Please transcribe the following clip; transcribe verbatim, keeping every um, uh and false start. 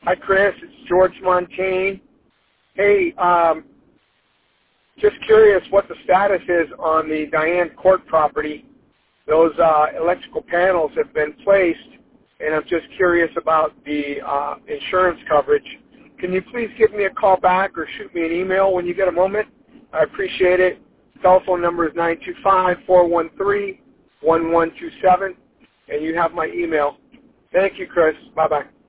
Hi, Chris. It's George Montaigne. Hey, um, just curious what the status is on the Diane Court property. Those uh, electrical panels have been placed, and I'm just curious about the uh, insurance coverage. Can you please give me a call back or shoot me an email when you get a moment? I appreciate it. Telephone number is nine two five, four one three, one one two seven, and you have my email. Thank you, Chris. Bye-bye.